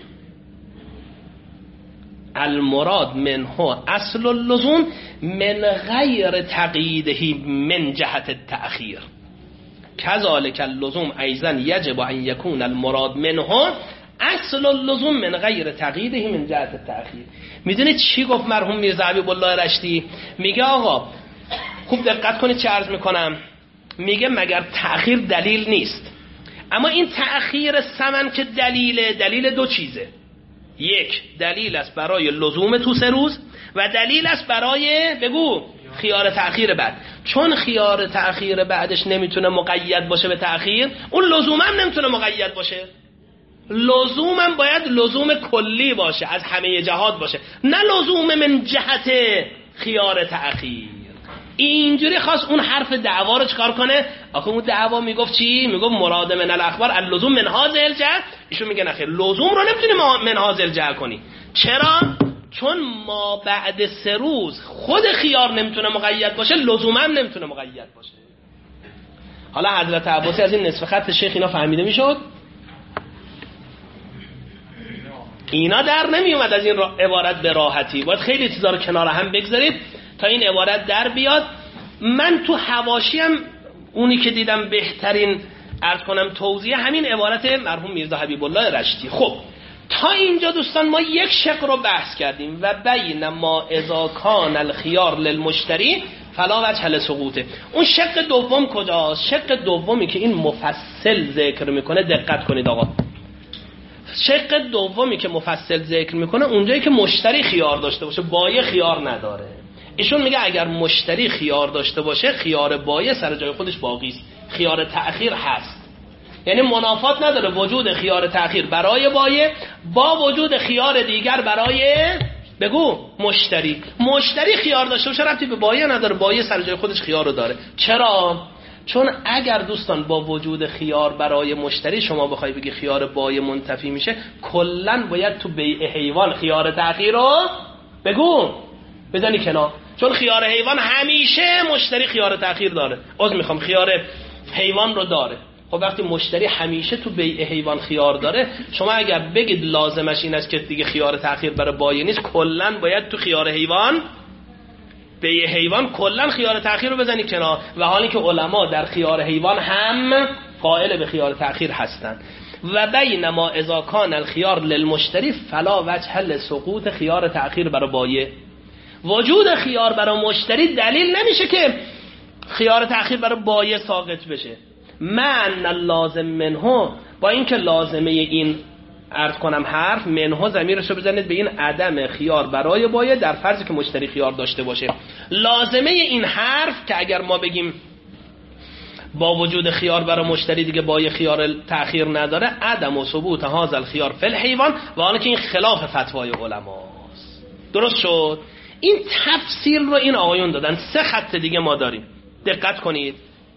المراد منه اصل اللزوم من غیر تقییده من جهت التأخیر. کذالک اللزوم ایضا یجب ان یکون المراد منه اصل اللزوم من غیر تقییده من جهت التأخیر. میدونید چی گفت مرحوم میرزا حبیب الله رشدی؟ میگه آقا خوب دقت کنید چه عرض میکنم. میگه مگر تأخیر دلیل نیست؟ اما این تأخیر ثمن که دلیل 2 چیزه. 1 دلیل است برای لزوم تو 3 روز و دلیل است برای بگو خیار تأخیر بعد. چون خیار تأخیر بعدش نمیتونه مقید باشه به تأخیر، اون لزوم هم نمیتونه مقید باشه. لزوم هم باید لزوم کلی باشه، از همه جهات باشه، نه لزوم من جهت خیار تأخیر. اینجوری خواست اون حرف دعوا رو چکار کنه؟ آخه اون دعوا میگفت چی؟ میگفت مراد من الاخبار اللزوم من هذا الجهت. ایشون میگه نخیر، لزوم رو نمیتونی من هذا الجهت کنی. چرا؟ چون ما بعد 3 روز خود خیار نمیتونه مقید باشه، لزوم هم نمیتونه مقید باشه. حالا حضرت عباسی از این نصف خط شیخ اینا فهمیده میشد؟ اینا در نمی اومد از این عبارت به راحتی. باید خیلی چیزا رو کنار هم بگذارید تا این عبارت در بیاد. من تو حواشی هم اونی که دیدم بهترین عرض کنم توضیح همین عبارت مرحوم میرزا حبیب الله رشدی. خب تا اینجا دوستان ما یک شق رو بحث کردیم و بین ما اذا کان الخيار للمشتری فلا وجه لسقوطه. اون شق دوم کجاست؟ شق دومی که این مفصل ذکر میکنه، دقت کنید آقا، شق دومی که مفصل ذکر میکنه اونجایی که مشتری خیار داشته باشه، بایع خیار نداره. ایشون میگه اگر مشتری خیار داشته باشه، خیار بایع سر جای خودش باقی است، خیار تأخیر هست. یعنی منافات نداره وجود خیار تأخیر برای بایع با وجود خیار دیگر برای بگو مشتری خیار داشته باشه ربطی به بایع نداره، بایع سر جای خودش خیار رو داره. چرا؟ چون اگر دوستان با وجود خیار برای مشتری شما بخوای بگی خیار بایع منتفی میشه، کلن باید تو بیع حیوان خیار تأخیر رو بگو بزنی کنار، چون خیار حیوان همیشه مشتری خیار تأخیر داره. خیار حیوان رو داره. خب وقتی مشتری همیشه تو بیع حیوان خیار داره، شما اگر بگید لازمش این است که دیگه خیار تأخیر برای بایع نیست، کلن باید تو خیار حیوان بیع حیوان کلن خیار تأخیر رو بزنی کنار. و حالی که علما در خیار حیوان هم قائل به خیار تأخیر هستند. و بینما اذا کان الخيار للمشتری فلا وجه لسقوط خیار تأخیر برای بایع. وجود خیار برای مشتری دلیل نمیشه که خیار تأخیر برای بایع ساقط بشه. من لازم منه، با اینکه لازمه این عرض کنم حرف منها ضمیرش رو بزنید به این عدم خیار برای بایع در فرضی که مشتری خیار داشته باشه. لازمه این حرف که اگر ما بگیم با وجود خیار برای مشتری دیگه بایع خیار تأخیر نداره، عدم و ثبوت هذا الخیار فی الحیوان، و حالا که این خلاف فتوای علماست. درست شد؟ این تفسیر رو این آقایون دادن. 3 خط دیگه ما داریم. دقت کنید.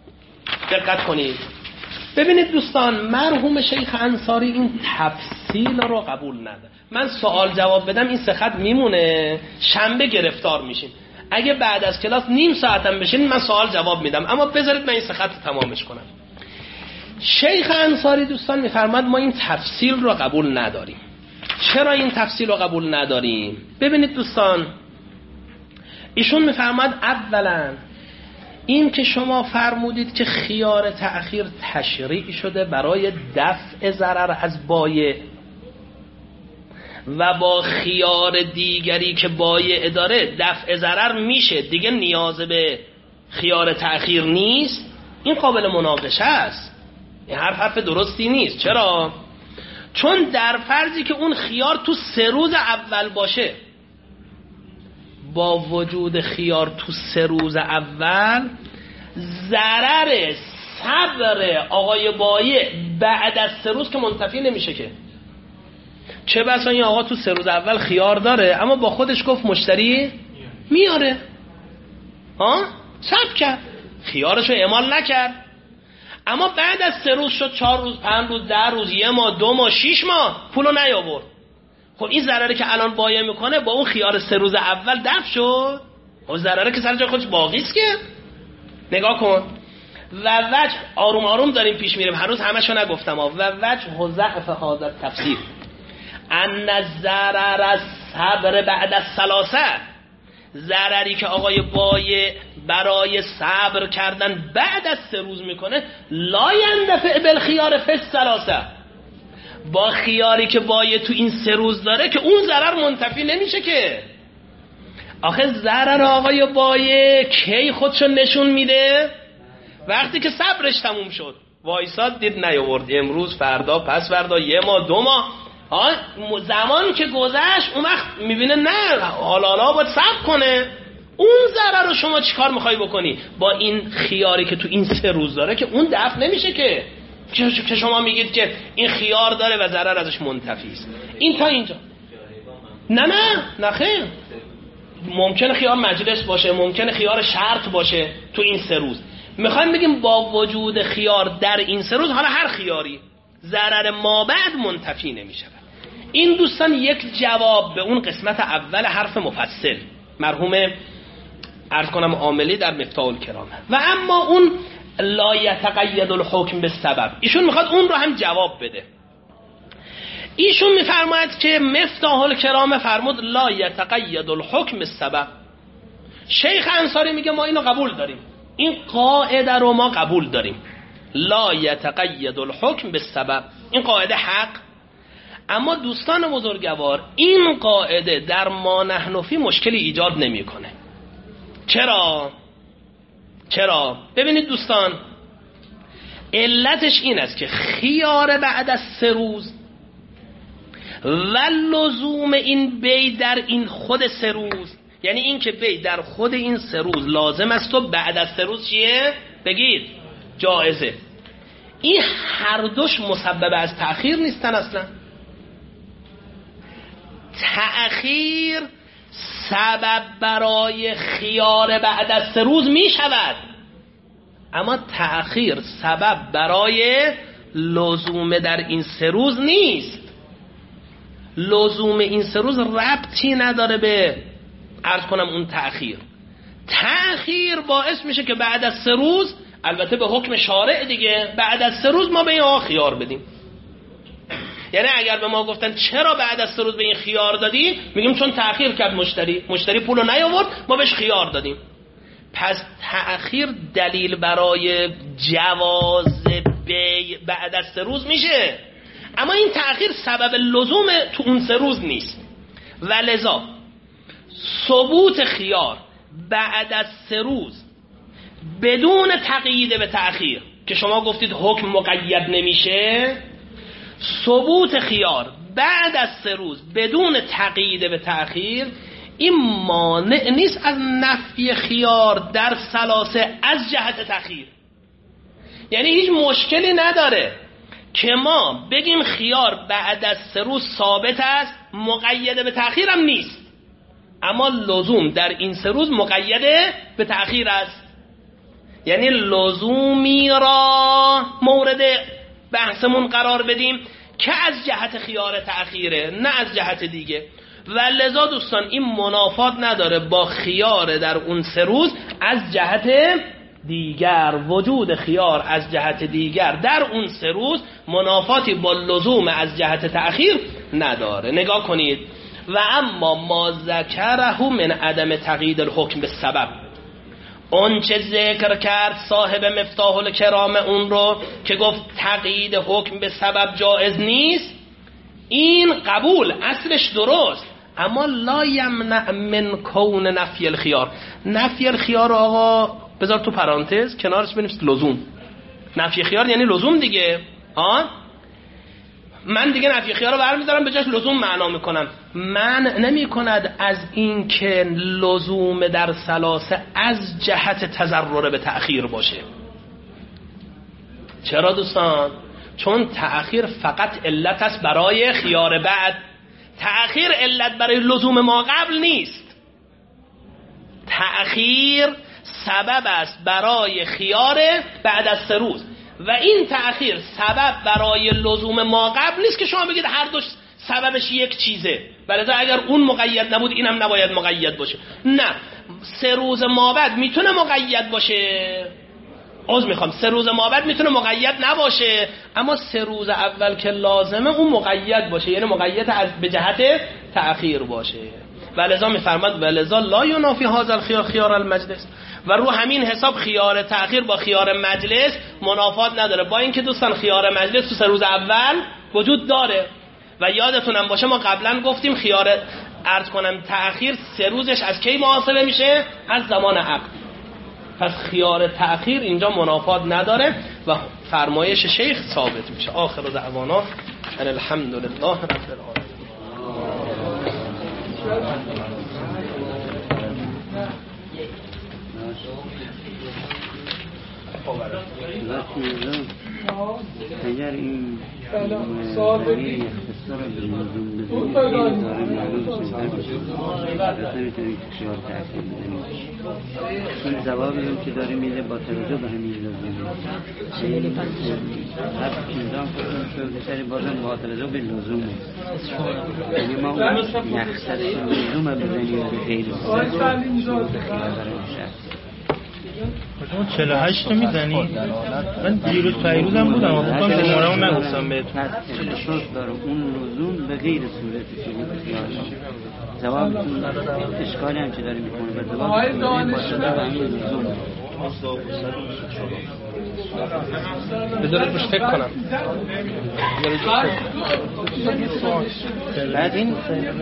ببینید دوستان، مرحوم شیخ انصاری این تفصیل رو قبول نداره. من سوال جواب بدم این 3 خط میمونه، شنبه گرفتار میشین. اگه بعد از کلاس نیم ساعتم بشین من سوال جواب میدم، اما بذارید من این 3 خط تمامش کنم. شیخ انصاری دوستان میفرماد ما این تفصیل رو قبول نداریم. چرا این تفصیل رو قبول نداریم؟ ببینید دوستان، ایشون میفرماد اولا این که شما فرمودید که خیار تأخیر تشریع شده برای دفع ضرر از بایع و با خیار دیگری که بایع داره دفع ضرر میشه، دیگه نیاز به خیار تأخیر نیست، این قابل مناقشه است. این حرف درستی نیست. چرا؟ چون در فرضی که اون خیار تو 3 روز اول باشه، با وجود خیار تو 3 روز اول ضرر صبر آقای بایع بعد از 3 روز که منتفی نمیشه که. چه بسا این آقا تو 3 روز اول خیار داره اما با خودش گفت مشتری میاره، صبر کرد، خیارشو اعمال نکرد، اما بعد از 3 روز شد 4 روز 5 روز 10 روز 1 ماه 2 ماه 6 ماه پولو نیاورد. خب این ضرری که الان بایع میکنه با اون خیار 3 روز اول دفع شد، خب ضرری که سر جای خودش باقی است که. نگاه کن. و وجه آروم آروم داریم پیش میریم، هنوز همشو نگفتم. و وجه ضعف هذا تفسیر ان الضرر الصبر بعد الثلاثه، ضرری که آقای بایع برای صبر کردن بعد از 3 روز میکنه، لا يندفع بالخيار فی الثلاثه، با خیاری که بایع تو این 3 روز داره که اون ضرر منتفی نمیشه که. آخه ضرر آقای بایع کی خودشو نشون میده؟ وقتی که صبرش تموم شد، وایساد دید نیاورد، امروز فردا پس فردا 1 ماه 2 ماه، زمان که گذشت اون وقت میبینه نه حالا باید صبر کنه. اون ضرر رو شما چیکار میخوای بکنی؟ با این خیاری که تو این 3 روز داره که اون دفع نمیشه که شما میگید که این خیار داره و ضرر ازش منتفی است. این تا اینجا. نه خیر، ممکنه خیار مجلس باشه، ممکنه خیار شرط باشه تو این 3 روز. میخوایم بگیم با وجود خیار در این 3 روز، حالا هر خیاری، ضرر ما بعد منتفی نمیشه. این دوستان یک جواب به اون قسمت اول حرف مفصل مرحوم عرض کنم عاملی در مفتاح الکرامه. و اما اون لا یتقید الحکم بالسبب، ایشون میخواد اون رو هم جواب بده. ایشون میفرماید که مفتاح الکرامه فرمود لا یتقید الحکم بالسبب. شیخ انصاری میگه ما اینو قبول داریم، این قاعده رو ما قبول داریم، لا یتقید الحکم بالسبب، این قاعده حق. اما دوستان بزرگوار این قاعده در ما نحن فی مشکلی ایجاد نمیکنه. چرا؟ ببینید دوستان، علتش این است که خیار بعد از 3 روز و لزوم این بی در این خود 3 روز، یعنی این که بی در خود این 3 روز لازم است و بعد از 3 روز چیه؟ بگید جائزه. این هر دوش مسبب از تأخیر نیستن اصلا. تأخیر سبب برای خیار بعد از 3 روز می شود، اما تأخیر سبب برای لزوم در این 3 روز نیست. لزوم این 3 روز ربطی نداره به عرض کنم اون تأخیر باعث میشه که بعد از 3 روز، البته به حکم شارع دیگه، بعد از 3 روز ما به این خیار بدیم. یعنی اگر به ما گفتن چرا بعد از 3 روز به این خیار دادی، میگیم چون تأخیر کرد مشتری پولو نیاورد ما بهش خیار دادیم. پس تأخیر دلیل برای جواز بی بعد از 3 روز میشه، اما این تأخیر سبب لزوم تو اون 3 روز نیست. و لذا ثبوت خیار بعد از 3 روز بدون تقیید به تأخیر که شما گفتید حکم مقید نمیشه، ثبوت خیار بعد از 3 روز بدون تقیید به تأخیر، این مانع نیست از نفی خیار در ثلاثه از جهت تأخیر. یعنی هیچ مشکلی نداره که ما بگیم خیار بعد از 3 روز ثابت است، مقید به تأخیر هم نیست، اما لزوم در این 3 روز مقید به تأخیر است. یعنی لزومی را مورد بحثمون قرار بدیم که از جهت خیار تأخیره، نه از جهت دیگه. و لذا دوستان این منافات نداره با خیار در اون 3 روز از جهت دیگر. وجود خیار از جهت دیگر در اون 3 روز منافاتی با لزوم از جهت تأخیر نداره. نگاه کنید. و اما ما ذکره من عدم تقیید الحکم به سبب، اون چه ذکر کرد صاحب مفتاح الکرام اون رو که گفت تقیید حکم به سبب جایز نیست، این قبول، اصلش درست، اما لا یمنع من کون نفی الخیار. نفی الخیار آقا بذار تو پرانتز کنارش بنویس لزوم. نفی خیار یعنی لزوم دیگه. من دیگه نفی خیار رو برمی‌دارم به جاش لزوم معنا میکنم. من نمی کند از این که لزوم در ثلاثه از جهت تضرر به تأخیر باشه. چرا دوستان؟ چون تأخیر فقط علت است برای خیار بعد، تأخیر علت برای لزوم ما قبل نیست. تأخیر سبب است برای خیار بعد از 3 روز و این تأخیر سبب برای لزوم ما قبل نیست که شما بگید هر دوش سببش یک چیزه، ولی اگر اون مقید نبود اینم نباید مقید باشه. نه، 3 روز ما بعد میتونه مقید باشه. 3 روز ما بعد میتونه مقید نباشه، اما 3 روز اول که لازمه اون مقید باشه، یعنی مقید به جهت تأخیر باشه. ولذا میفرماد ولذا لا ینافی هذا الخیار خیار المجلس. و رو همین حساب خیار تأخیر با خیار مجلس منافات نداره، با اینکه دوستان خیار مجلس تو 3 روز اول وجود داره. و یادتونم باشه ما قبلا گفتیم خیار تأخیر 3 روزش از کی محاسبه میشه؟ از زمان عقد. پس خیار تأخیر اینجا منافات نداره و فرمایش شیخ ثابت میشه. آخر دعوانا ان الحمد لله رب العالمین. اگر این زمین اختصار به لزوم بزنید داره معلوم سنتر بشه نمیتونید خیار تأثیر بزنید. این جوابی هم که داره میده با توجه به همین لزومه. هر چیزان خودم شده سری بازم با توجه به لزومه. یعنی ما نخصص لزومه بزنید به غیر لزوم به خیار داره میشه. شما 48 رو میزنی؟ من دیروز پیروزم بودم اما بکنم شماره رو نگفتم بهتون. 46 داره اون لزوم به غیر صورت شما خیال جوابتون اشکالی هم که داره میکنه به جواب باشه در همین لزوم بذارید روش فکر کنم. بعد این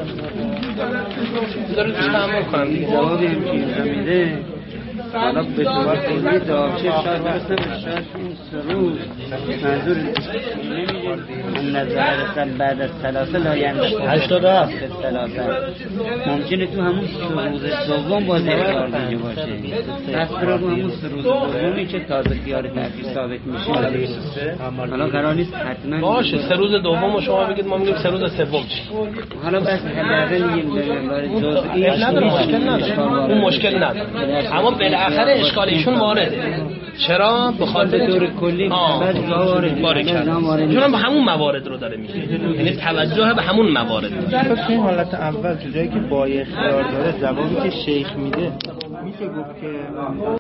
بذارید روش تعامل کنم. جوابی هم که میده حالا به شما کلی دارچه شاید برسه شاید این 3 روز منظور نمیده من نظر رسل بعد از 3 لا یعنی 87 ممکنه تو همون 3 روز دوم باز اختیار دیگه باشه. پس برای همون 3 روز دومی که تازه خیار تأخیر ثابت میشه حالا قرار نیست حتما باشه 3 روز دوم شما بگید ما میگیم 3 روز سوم چی. حالا بس حداقل میگیم جزئی اون مشکل نداره اما بالاخره اشکال ایشون وارده. چرا؟ به خاطر طور کلی وارد چون به همون موارد رو داره میگه، یعنی توجه به همون موارد داره. پس این حالت اول تو جایی که با اختیار داره جوابی که شیخ میده میشه گفت که